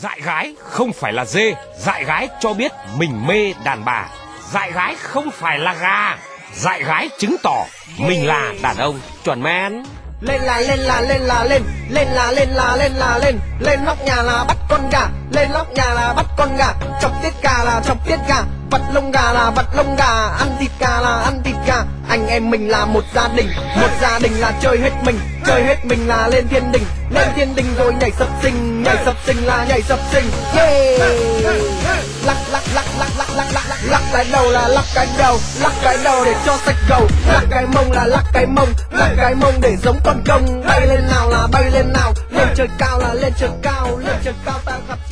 Dại gái không phải là dê, dại gái cho biết mình mê đàn bà. Dại gái không phải là gà, dại gái chứng tỏ mình là đàn ông chuẩn men. Lên là lên là lên là lên, lên là lên là lên là lên, lên nóc nhà là bắt con gà, lên nóc nhà là bắt con gà, chọc tiết gà là chọc tiết gà, vặt lông gà là vặt lông gà, ăn thịt gà là ăn thịt gà. Anh em mình là một gia đình là chơi hết mình là lên thiên đình rồi nhảy sập sinh là nhảy sập sinh. Yeah. Lắc lắc lắc lắc lắc lắc lắc lắc lắc cái đầu là lắc cái đầu để cho sạch gầu, lắc cái mông là lắc cái mông để giống con công. Bay lên nào là bay lên nào, lên trời cao là lên trời cao ta gặp